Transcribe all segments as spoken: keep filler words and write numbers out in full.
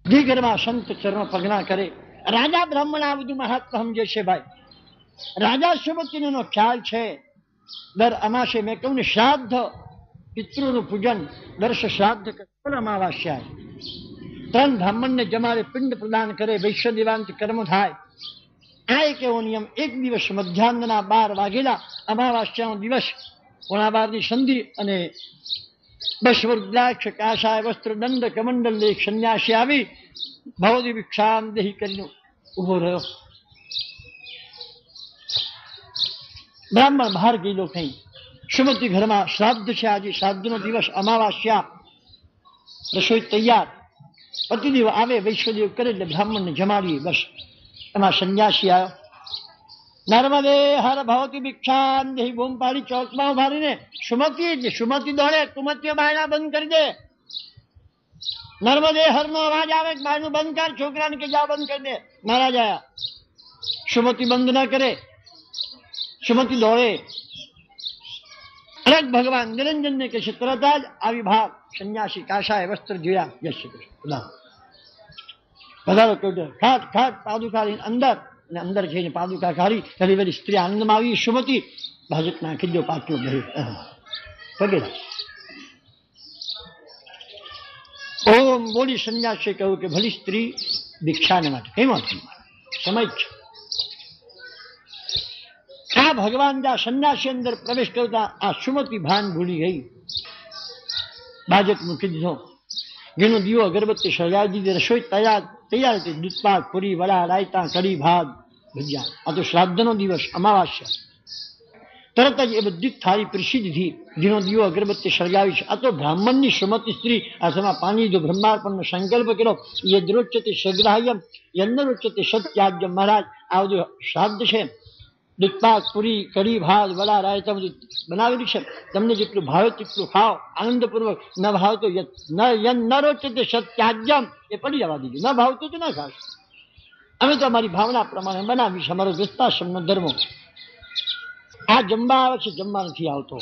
જે ઘરમાં સંત ચરણ પગના કરે, રાજા બ્રાહ્મણ આ બધું મહાત્મા સમજે છે ભાઈ. રાજા સુમતિનો ખ્યાલ છે. દર અમાસે મેં કહું ને, શ્રાદ્ધ પિતૃનું પૂજન, વર્ષ શ્રાદ્ધ અમાવાસ્યા, ત્રણ બ્રાહ્મણને જમાડે, પિંડ પ્રદાન કરે, વૈશ્ય દેવાંત કર્મ થાય. આ એક એવો નિયમ. એક દિવસ મધ્યાહના બાર વાગેલા, અમાવાસ્યાનો દિવસ, પોણા બારની સંધિ, અને બસ વૃદ્ધાક્ષ કાશાય વસ્ત્ર દંડ કમંડલ એક સંન્યાસી આવી ભવદી ભિક્ષામ દેહી કરીને ઉભો રહ્યો. બ્રાહ્મણ બહાર ગયેલો કઈ. સુમતિ ઘરમાં શ્રાદ્ધ છે, આજે શ્રાદ્ધનો દિવસ, અમાવાસ્યા, રસોઈ તૈયાર. પતિદેવ આવે, વૈશ્વદેવ કરે એટલે બ્રાહ્મણને જમાડીએ. બસ એમાં સંન્યાસી આવ્યો. નર્મદે હર ભવતી ભિક્ષામ દેહી બૂમ પાડી ચોકમાં ઉભારીને સુમતિ એટલે સુમતિ દોડે, કુમતીઓ બાયણા બંધ કરી દે. નર્મદે હરનો અવાજ આવે, બાયણું બંધ કર, છોકરાને કે જા બંધ કરી દે. મહારાજ આયા. સુમતિ બંધ ના કરે, સુમતિ દોડે. અલગ ભગવાન નિરંજનને કહે છે, તરત જ આવી ભાગ. સંન્યાસી કાશાય વસ્ત્ર જોયા. જય શ્રી કૃષ્ણ. વધારો કહ્યું, ખાટ ખાટ પાદુકા અંદર, અને અંદર જઈને પાદુકા કાઢી ઘણી બધી સ્ત્રી આનંદમાં આવી. સુમતિ ભાજપ નાખી દો, પાટલો વગેરે. ઓમ બોલી સંન્યાસી કહ્યું કે ભલી સ્ત્રી દીક્ષાને માટે કેમ સમજ છે. આ ભગવાન જ્યાં સંન્યાસી અંદર પ્રવેશ કરતા આ સુમતિ ભાન ભૂલી ગઈ. ભાજપ મૂકી દીધો. જેનો દીવો અગરબત્તી સળગાવી દીધી. રસોઈ તૈયાર તૈયાર હતી. દૂધપાક, પૂરી, વડા, રાયતા, કઢી, ભાત, ભજીયા. આ તો શ્રાદ્ધનો દિવસ, અમાવાસ્યા. તરત જ એ બધી થાળી પીરસી દીધી. જેનો દીવો અગરબત્તી સળગાવી છે. આ તો બ્રાહ્મણની સુમતિ સ્ત્રી હાથમાં પાણી જો બ્રહ્માર્પણનો સંકલ્પ કર્યો. યદ્રોચ્યતે સગ્રાહ્યમ યન્નરોચ્યતે સત્યાજ્યમ. મહારાજ આ બધું શ્રાદ્ધ છે. દૂધપાક, પૂરી, કઢી, ભાત, વડા, રાયતા બધું બનાવેલું છે. તમને જેટલું ભાવે તેટલું ખાઓ આનંદપૂર્વક. ન ભાવ તો યન્નરોચ્યતે સત્યાજ્યમ, એ પડી જવા દીધું. ન ભાવતું તો ના ખાશ. અમે તો અમારી ભાવના પ્રમાણે બનાવીશ, અમારો વિસ્તાશ્રમનો ધર્મ. આ જમવા આવે છે, જમવા નથી આવતો.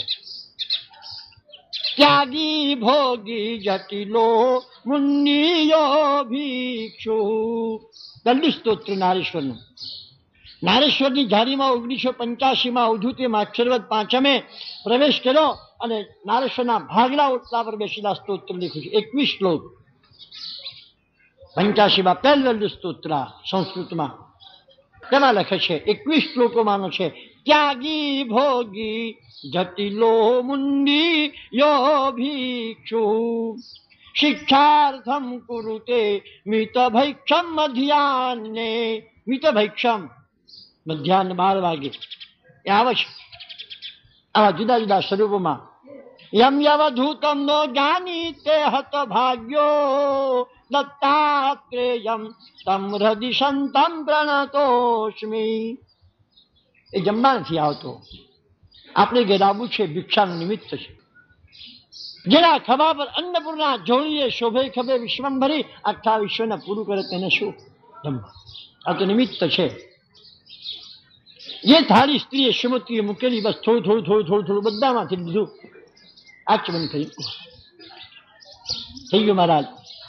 ત્યાગી ભોગી જટિલો મુનિયો ભિક્ષુ. દંડી સ્તોત્ર નારેશ્વરનું. નારેશ્વરની ઝાડીમાં ઓગણીસો પંચ્યાસી માં અવધૂતે અક્ષરવદ પાંચમે પ્રવેશ કર્યો અને નારેશ્વરના ભાગલા ઓટલા પર બેસીલા સ્તોત્ર લખ્યું છે. એકવીસ શ્લોક પંચ્યાસી માં પહેલું સ્તોત્ર સંસ્કૃતમાં તેમાં લખે છે. એકવીસ શ્લોકોમાંનો છે. ત્યાગી ભોગી જટિલો મુંડી યો ભિક્ષુ શિક્ષાર્થમ કુરુતે મિત ભૈક્ષમ મધ્યાહ્ને. મિત ભૈક્ષમ મધ્યાહન બાર વાગે એ આવે છે આવા જુદા જુદા સ્વરૂપોમાં. યમ યવધૂતમ નો જ્ઞાની તે હત ભાગ્યો દત્તાત્રેયમ તમ હૃદિ સંતમ પ્રણતોસ્મી. એ જમવા નથી આવતો. આપણે ઘેર આવવું છે, ભિક્ષાનું નિમિત્ત છે. જેના ખભા પર અન્નપૂર્ણા જોડીએ શોભે ખભે વિશ્વંભરી આખા વિશ્વને પૂરું કરે તેને શું જમવા. આ તો નિમિત્ત છે. જે થાળી સ્ત્રીએ સુમતિએ મૂકેલી, બસ થોડું થોડું થોડું થોડું થોડું બધામાંથી લીધું. આચમન કરી થઈ ગયું. મહારાજ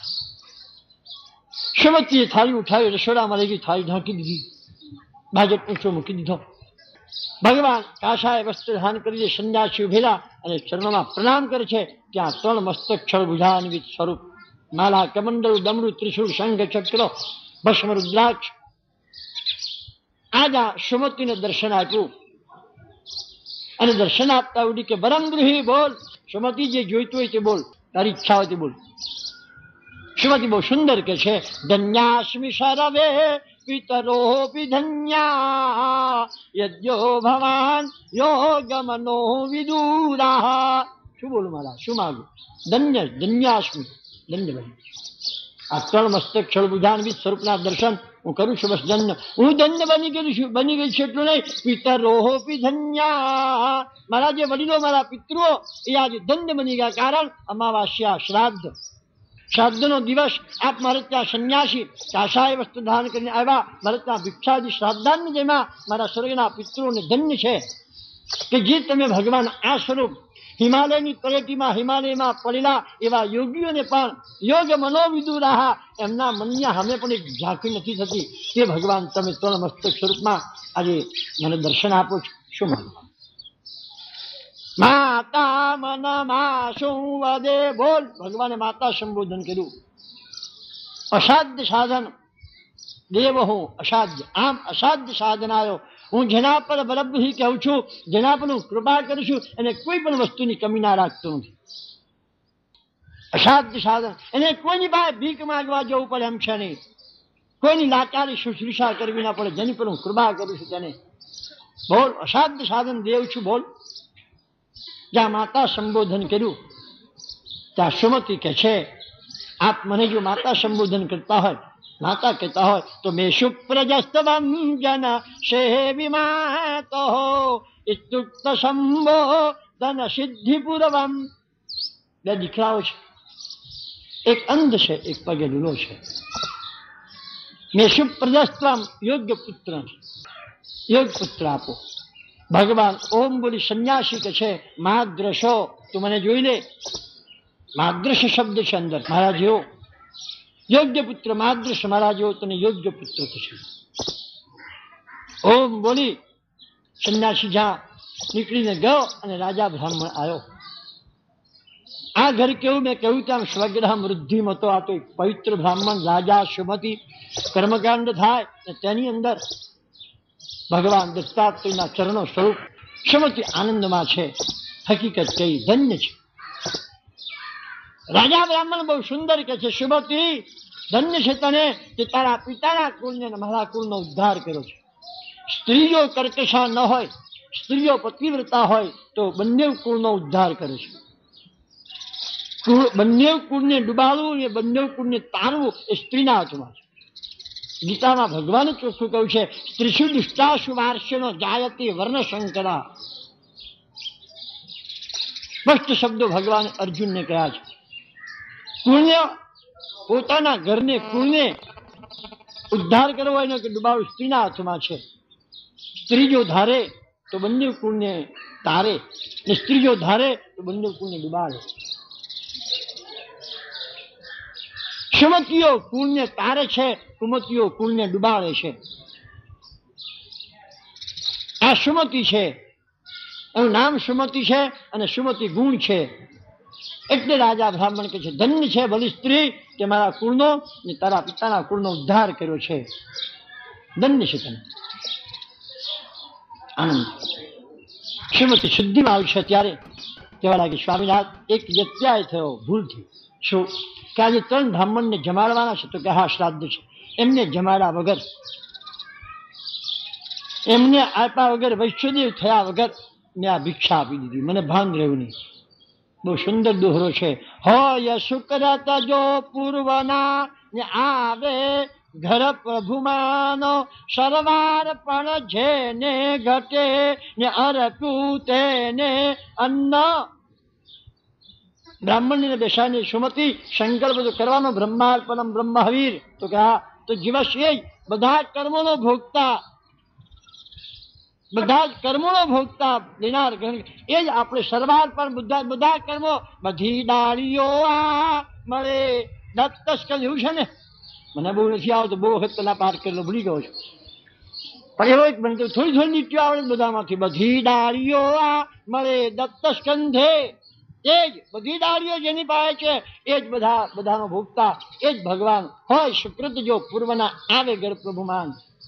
સુમતિએ થાળી ઉઠાવી, રસોડામાં લઈ ગઈ, થાળી ઢાંકી દીધી. ભાજપ ઊંચો મૂકી દીધો. ભગવાન કાશાય વસ્ત્ર ધાન કરી સંન્યાસી ઉભેલા અને ચરણોમાં પ્રણામ કરે છે. ત્યાં ત્રણ મસ્તક છળ ભુજાન્વિત સ્વરૂપ, માલા, કમંડળ, ડમરૂ, ત્રિશુળ, શંખ, ચક્ર, ભસ્મ, રુદ્રાક્ષ. આજ સુમતિને દર્શન આપ્યું અને દર્શન આપતા ઉડી કે વરમ ગૃહી બોલ. સુમતિ જે જોઈતું હોય તે બોલ, તારી ઈચ્છા હોય તે બોલ. સુમતિ બહુ સુંદર કે છે. ધન્યાસ્મિ સર્વે પિતરોપી ધન્યા યદ્યો ભવાન યોગમનો વિદુરાહ. શું બોલું મારા, શું માગું? ધન્ય ધન્યાસ્મિ, ધન્ય બની. આ ત્રણ મસ્તક છળ ભુજાન્વિત સ્વરૂપના દર્શન હું કરું છું. બસ ધન્ય, હું ધન્ય બની ગયું છું. બની ગઈ છું એટલું નહીં, પિતરોપી ધન્યા. મારા જે વડીલો, મારા પિતૃઓ એ આજે ધન્ય બની ગયા. કારણ અમાવાસ્યા, શ્રાદ્ધ. શ્રાદ્ધનો દિવસ આપ મારે ત્યાં સંન્યાસી કાશાય વસ્ત્ર ધારણ કરીને આવ્યા. મારે ત્યાં ભિક્ષાદી શ્રાદ્ધાન્ય જેમાં મારા સ્વર્ગના પિતૃઓને ધન્ય છે કે જે તમે ભગવાન આ સ્વરૂપ હિમાલયની તળેટીમાં હિમાલયમાં પડેલા એવા યોગીઓને પણ યોગ મનોવિદુરાહ એમના મનની સામે પણ એક ઝાંખી નથી થતી કે ભગવાન તમે ત્રણ મસ્તક સ્વરૂપમાં આજે મને દર્શન આપો છો. શું માનવા માતા મન માં શું વદે બોલ. ભગવાને માતા સંબોધન કર્યું. અસાધ્ય સાધન દેવ હું અસાધ્ય. આમ અસાધ્ય સાધન આવ્યો. હું જેના પર બલબુદ્ધિ કહું છું, જેના પર હું કૃપા કરું છું એને કોઈ પણ વસ્તુની કમી ના રાખતો નથી. અસાધ્ય સાધન એને કોઈની પાસે ભીખ માંગવા જવું પડે એમ છે નહીં. કોઈની લાચારી શુશ્રૂષા કરવી ના પડે. જેની પર હું કૃપા કરું છું તેને બોલ. અસાધ્ય સાધન દેવ છું બોલ. જ્યાં માતા સંબોધન કર્યું ત્યાં સુમતિ કહે છે આપ મને જો માતા સંબોધન કરતા હોય, માતા કહેતા હોય તો મેં શુપ્રજસ્તવમ જન સેવિમા કહો ઇત્યુક્ત સંબોધન સિદ્ધિપૂર્વમ. બે દીકરાઓ છે, એક અંધ છે, એક પગે લૂલો છે. મેં શુપ્રજસ્તવમ યોગ્ય પુત્ર, યોગ્ય પુત્ર આપો. ભગવાન ઓમ બોલી સંન્યાસી કે છે મહાદ્રશો તું મને જોઈ લે. મહાદ્રશ શબ્દ છે અંદર મારા જેવો યોગ્ય પુત્ર. મહાદ્રશ મારા જેવો તને યોગ્ય પુત્ર છે. ઓમ બોલી સંન્યાસી જ્યાં નીકળીને ગયો અને રાજા બ્રાહ્મણ આવ્યો. આ ઘર કેવું મેં કહ્યું તેમ સ્વગ્રહ વૃદ્ધિમતો. આ તો એક પવિત્ર બ્રાહ્મણ રાજા સુમતિ કર્મકાંડ થાય તેની અંદર ભગવાન દત્તાત્રેયના ચરણો સ્વરૂપ સુમતિ આનંદમાં છે. હકીકત કઈ ધન્ય છે. રાજા બ્રાહ્મણ બહુ સુંદર કે છે સુમતિ ધન્ય છે તને કે તારા પિતાના કુળને મારા કુળનો ઉદ્ધાર કર્યો છે. સ્ત્રીઓ કર્કશા ન હોય, સ્ત્રીઓ પતિવ્રતા હોય તો બંને કુળનો ઉદ્ધાર કરે છે. બંને કુળને ડુબાડવું અને બંને કુળને તારવું એ સ્ત્રીના હાથમાં છે. ગીતામાં ભગવાને ચોખ્ખું કહ્યું છે સ્ત્રીશુ દુષ્ટાશુ વાર્ષ્યનો જાયતે વર્ણશંકરા. સ્પષ્ટ શબ્દો ભગવાને અર્જુનને કહ્યા છે. કુળને પોતાના ઘરને કુળને ઉદ્ધાર કરવો એનો કે ડુબાડવું સ્ત્રીના હાથમાં છે. સ્ત્રી જો ધારે તો બંને કુળને તારે ને સ્ત્રી જો ધારે તો બંને કુળને ડુબાડે. સુમતીઓ કુળને તારે છે, કુમતીઓ કુળને ડુબાડે છે. આ સુમતિ છે, એનું નામ સુમતિ છે અને સુમતિ ગુણ છે. એટલે રાજા બ્રાહ્મણ કે છે ધન્ય છે ભલી સ્ત્રી કે મારા કુળનો ને તારા પિતાના કુળનો ઉદ્ધાર કર્યો છે. ધન્ય છે તને. આનંદ. સુમતિ શુદ્ધિમાં આવી છે ત્યારે કહેવા લાગે સ્વામીનાથ એક વ્યત્યાય થયો ભૂલથી. શું કે આજે ત્રણ બ્રાહ્મણને જમાડવાના છે તો કે હા શ્રાદ્ધ છે. એમને જમાડ્યા વગર, એમને આપ્યા વગર, વૈશ્વદેવ થયા વગર મેં આ ભિક્ષા આપી દીધી. મને ભાન રહ્યું નહીં. બહુ સુંદર દોહરો છે. હોય શુક્રત જો પૂર્વના ને આવે ઘર પ્રભુમાનો સરવાર પણ જેને ઘટે ને અરપ્યું તેને અન્ન. બ્રાહ્મણને બેસાડીને સુમતિ સંકલ્પ તો કરવાનો બ્રહ્માર્પણમ બ્રહ્મવીર તો કે હા તો જીવસ એ બધા કર્મોનો ભોગતા, બધા જ કર્મોનો ભોગતા લેનાર એ જ આપણે સર્વાર્પણ બધા બધા કર્મો. બધી ડાળીઓ આ મળે દત્ત સ્કંદ એવું છે ને. મને બહુ નથી આવતું, બહુ વખત પેલા પાઠ કરેલો ભૂલી ગયો છું. પણ એવો એક બનતો થોડી થોડી નીતિઓ આવડે બધામાંથી. બધી ડાળીઓ આ મળે દત્ત સ્કંધે. એ જ બધી ડાળીઓ જેની પાસે છે એ જ બધા બધાનો ભોગતા એ જ ભગવાન હોય. સુકૃત જો પૂર્વના આવે ઘર પ્રભુમાન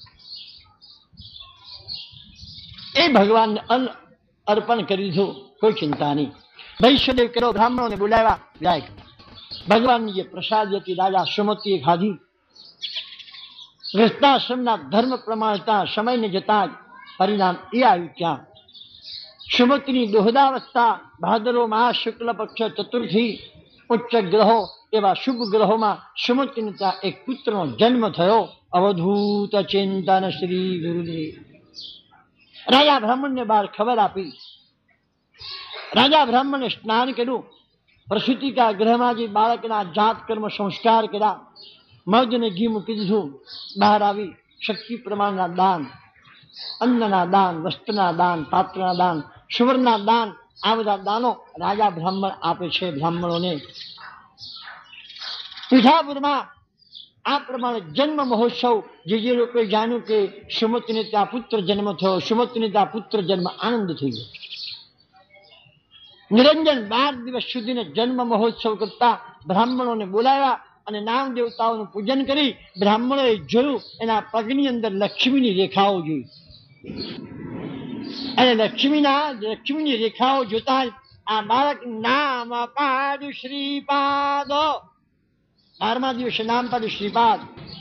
એ ભગવાનને અન્ન અર્પણ કરી દીધું. કોઈ ચિંતા નહીં. વૈશ્વદેવ કરો બ્રાહ્મણોને બોલાવ્યા. જાય ભગવાનની જે પ્રસાદ હતી રાજા સુમતિએ ખાધી. ગૃહસ્થાશ્રમના ધર્મ પ્રમાણતા સમયને જતા જ પરિણામ એ આવ્યું. ક્યાં સુમતિની દોહદાવસ્થા ભાદરો માસ શુક્લ પક્ષ ચતુર્થી ઉચ્ચ ગ્રહો એવા શુભ ગ્રહોમાં સુમતિને ત્યાં એક પુત્રનો જન્મ થયો. અવધૂત ચિંતન શ્રી ગુરુદેવ. રાજા બ્રાહ્મણને બહાર ખબર આપી. રાજા બ્રાહ્મણે સ્નાન કર્યું. પ્રસૂતિકા ગ્રહમાં જે બાળકના જાત કર્મ સંસ્કાર કર્યા. મધ ને ઘી મૂકી દીધું. બહાર આવી શક્તિ પ્રમાણના દાન, અન્નના દાન, વસ્ત્રના દાન, પાત્રના દાન, સુવર્ણના દાન આ બધા દાનો રાજા બ્રાહ્મણ આપે છે બ્રાહ્મણોને. પીઠાપુરમાં આ પ્રમાણે જન્મ મહોત્સવ જે જે લોકોએ જાણ્યું કે સુમતિને ત્યાં પુત્ર જન્મ થયો, સુમતિને ત્યાં પુત્ર જન્મ, આનંદ થઈ ગયો. નિરંજન બાર દિવસ સુધીને જન્મ મહોત્સવ કરતા બ્રાહ્મણોને બોલાવ્યા અને નામ દેવતાઓનું પૂજન કરી બ્રાહ્મણોએ જોયું એના પગની અંદર લક્ષ્મીની રેખાઓ જોઈ. અને લક્ષ્મીના લક્ષ્મીની રેખાઓ જોતા આ બાળક નામ પાડ્યું શ્રીપાદ. બારમા દિવસે નામ પાડ્યું શ્રીપાદ.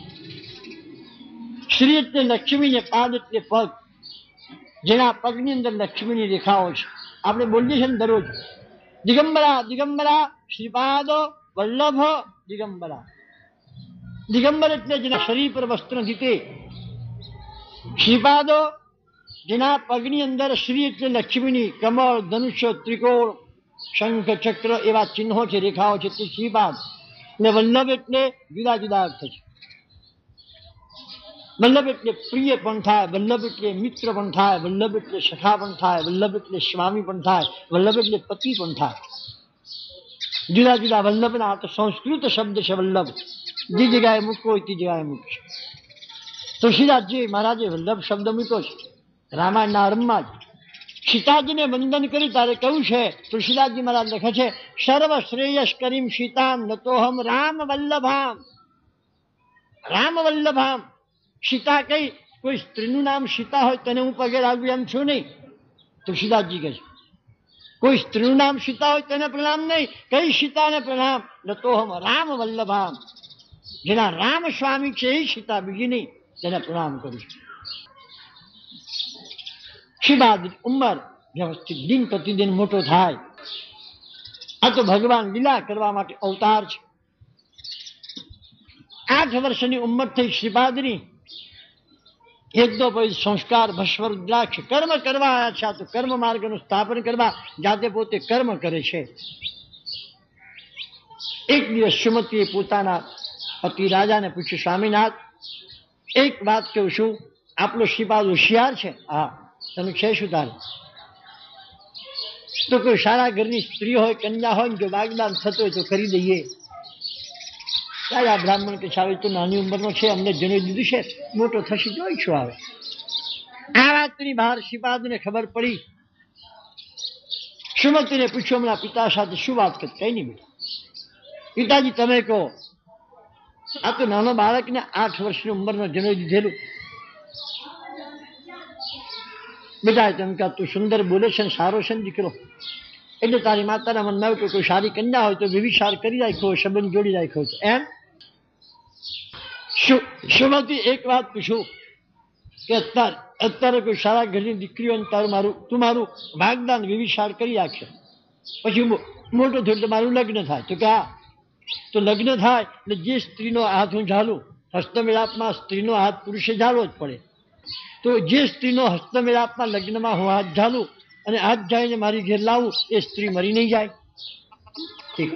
શ્રી એટલે લક્ષ્મીને, પાદ એટલે પગ, જેના પગની અંદર લક્ષ્મીની રેખાઓ છે. આપણે બોલીએ છીએ ને દરરોજ, દિગંબરા દિગંબરા શ્રીપાદ વલ્લભ દિગંબરા. દિગંબર એટલે જેના શરીર પર વસ્ત્ર નથી તે. શ્રીપાદો જેના પગની અંદર શ્રી એટલે લક્ષ્મીની કમળ, ધનુષ્ય, ત્રિકોણ, શંખ, ચક્ર એવા ચિહ્નો છે, રેખાઓ છે, તે શ્રીપાદ. ને વલ્લભ એટલે જુદા જુદા અર્થ છે. વલ્લભ એટલે પ્રિય પણ થાય, વલ્લભ એટલે મિત્ર પણ થાય, વલ્લભ એટલે સખા પણ થાય, વલ્લભ એટલે સ્વામી પણ થાય, વલ્લભ એટલે પતિ પણ થાય. જુદા જુદા વલ્લભના આ તો સંસ્કૃત શબ્દ છે. વલ્લભ જે જગ્યાએ મૂકવો હોય તે જગ્યાએ મૂકશે. તુલસીદાસજી મહારાજે વલ્લભ શબ્દ મૂક્યો છે રામાયણના આરંભમાં જ. સીતાજીને વંદન કરી ત્યારે કહ્યું છે, તુલસીદાસજી મહારાજ લખે છે, સર્વ શ્રેયસ કરીમ સીતામ નતોહમ રામ વલ્લભામ. રામ વલ્લભામ. સીતા કઈ કોઈ સ્ત્રીનું નામ સીતા હોય તેને હું પગે લાગુ એમ છું નહીં. તુલસીદાસજી કહે છે કોઈ સ્ત્રીનું નામ સીતા હોય તેને પ્રણામ નહીં, કઈ સીતાને પ્રણામ. નતોહમ રામ વલ્લભામ. જેના રામ સ્વામી છે એ સીતા, બીજી નહીં, તેને પ્રણામ કરું છું. શ્રીપાદ ઉંમર વ્યવસ્થિત દિન પ્રતિદિન મોટો થાય. આ તો ભગવાન લીલા કરવા માટે અવતાર છે. આઠ વર્ષની ઉંમર થઈ શ્રીપાદની. યજ્ઞો પછી સંસ્કાર, ભસ્મ, રુદ્રાક્ષ, કર્મ કરવા આવ્યા છે. આ તો કર્મ માર્ગનું સ્થાપન કરવા જાતે પોતે કર્મ કરે છે. એક દિવસ સુમતીએ પોતાના પતિ રાજાને પૂછ્યું, સ્વામીનાથ એક વાત કહું છું, આપણો શ્રીપાદ હોશિયાર છે? હા. તમે છે શું તારે? તો કોઈ સારા ઘરની સ્ત્રી હોય, કન્યા હોય, જો વાગદાન થતો હોય તો કરી દઈએ. રાજા બ્રાહ્મણ કે સાવે તો નાની ઉંમરનો છે, અમને જણાવી દીધું છે, મોટો થશે જોઈશું. આવે આ વાતની બહાર શ્રીપાદને ખબર પડી. સુમતીને પૂછ્યું, હમણાં પિતા સાથે શું વાત કરી? કઈ નહીં બેટા. પિતાજી તમે કહો. આ તો નાનો બાળકને આઠ વર્ષની ઉંમરનો જણાવી દીધેલું. બેટા તમે કહા તું સુંદર બોલે છે, સારો છે ને દીકરો, એટલે તારી માતાના મનમાં આવ્યું કે કોઈ સારી કન્યા હોય તો વિવિચાર કરી રાખ્યો, સંબંધ જોડી રાખ્યો છે એમ. સુમતી એક વાત પૂછું કે અત્યારે અત્યારે કોઈ સારા ઘરની દીકરીઓ તારું મારું તું મારું વાગદાન વિવિચાર કરી રાખશે, પછી મોટો થયો તો મારું લગ્ન થાય. તો કે હા. તો લગ્ન થાય એટલે જે સ્ત્રીનો હાથ હું ઝાલું, હસ્તમેળાપમાં સ્ત્રીનો હાથ પુરુષે ઝાલવો જ પડે. તો જે સ્ત્રીનો હસ્તમેળાપમાં લગ્નમાં હું હાથ ઝાલું અને હાથ ઝાલીને મારી ઘેર લાવું, એ સ્ત્રી મરી નહીં જાય? ઠીક.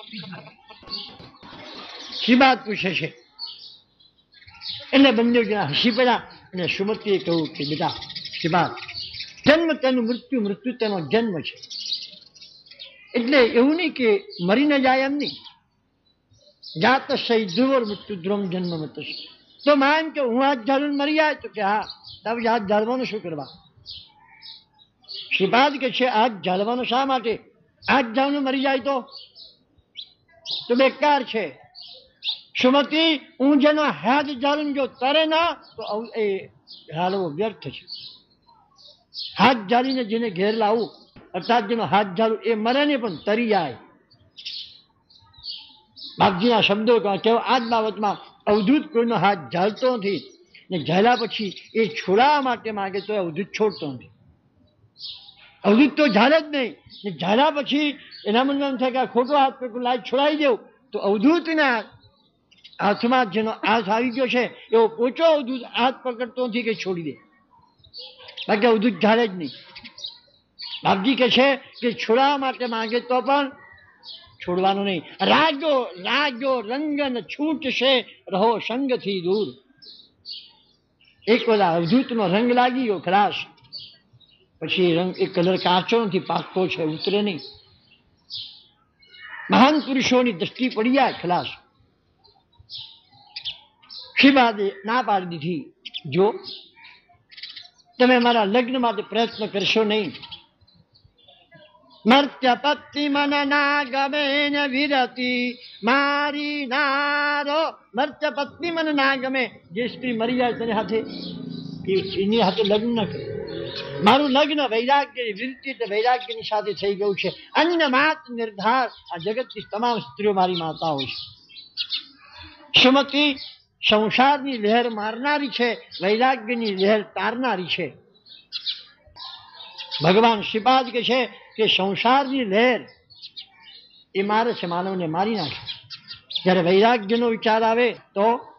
શ્રીપાદ પૂછે છે એટલે બંને જણા હસી પડ્યા. અને સુમતીએ કહ્યું કે બેટા શ્રીપાદ, જન્મ તેનું મૃત્યુ, મૃત્યુ તેનો જન્મ છે. એટલે એવું નહીં કે મરીને જાય એમ નહીં. જાત સહી ધ્રુવર મૃત્યુ ધ્રુમ જન્મ મત. તો માન કે હું હાથ ઝાલું મરી જાય? તો કે હા. તમે હાથ ઝાલવાનું શું કરવા? શ્રીપાદ કે છે હાથ ઝાલવાનું શા માટે? હાથ ઝાલનું મરી જાય તો તો બેકાર છે. સુમતી હું જેનો હાથ ઝાલું જો તરે ના તો એ હાલવો વ્યર્થ છે. હાથ ઝાલીને જેને ઘેર લાવું, અર્થાત જેનો હાથ ઝાલું એ મરે ને પણ તરી જાય. બાપજીના શબ્દો કેવા આ જ બાબતમાં અવધૂત કોઈનો હાથ ઝાલતો નથી, ને ઝાલ્યા પછી એ છોડાવવા માટે માગે તો અવધૂત છોડતો નથી. અવધૂત તો ઝાલે જ નહીં, ને ઝાલ્યા પછી એના મનમાં એમ થાય કે આ ખોટો હાથ પકડું લાજ છોડાવી દઉં, તો અવધૂતના હાથમાં જેનો હાથ આવી ગયો છે એવો પોચો અવધૂત હાથ પકડતો નથી કે છોડી દે, બાકી અવધૂત ઝાલે જ નહીં. બાપજી કહે છે કે છોડાવવા માટે માગે તો પણ છોડવાનું નહીં. રાજો રાજો રંગન છૂટ છે, રહો સંગથી દૂર. એક વાર અવધૂતનો રંગ લાગી ગયો ખલાસ, પછી રંગ એ કલર કાચો નથી, પાકો છે, ઉતરે નહીં. મહાન પુરુષોની દ્રષ્ટિ પડી જાય ખલાસ. શિવાદે ના પાડી દીધી, જો તમે મારા લગ્ન માટે પ્રયત્ન કરશો નહીં. મર્ત્ય પત્ની મન ના ગમે ને વિરતી મારી નારો. મર્ત્ય પત્ની મન ના ગમે, જે સ્ત્રી મરી જાય તેની સાથે એની સાથે લગ્ન ન કરે. મારું લગ્ન વૈરાગ્ય વિરતી વૈરાગ્યની સાથે થઈ ગયું છે. અન્ય માત નિર્ધાર, આ જગતની તમામ સ્ત્રીઓ મારી માતાઓ છે. સુમતિ સંસારની લહેર મારનારી છે, વૈરાગ્યની લહેર તારનારી છે. ભગવાન શ્રીપાદ કહે છે કે સંસારની લહેર એ મારે છે, માનવને મારી નાખે. જ્યારે વૈરાગ્યનો વિચાર આવે તો